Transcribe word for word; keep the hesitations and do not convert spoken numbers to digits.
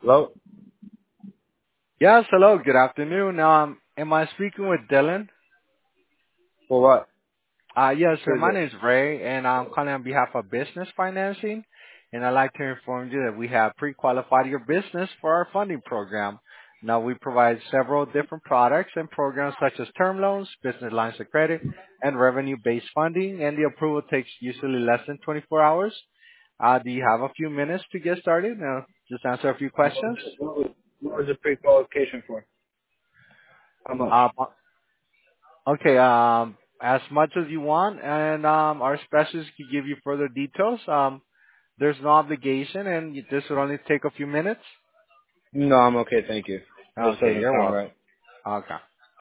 Hello? Yes, hello, good afternoon. Um, am I speaking with Dylan? For what? Uh, yes, sir. Who is My it? name is Ray, and I'm calling on behalf of Business Financing. And I'd like to inform you that we have pre-qualified your business for our funding program. Now, we provide several different products and programs such as term loans, business lines of credit, and revenue-based funding, and the approval takes usually less than twenty-four hours. Uh, do you have a few minutes to get started? Uh, just answer a few What was questions. it? What was, what was the pre-qualification for? How much? Uh, Okay, um, as much as you want, and um, our specialist can give you further details. Um, there's no obligation, and you- this would only take a few minutes. No, I'm okay, thank you. This Okay, doesn't you're sound welcome. right. Okay.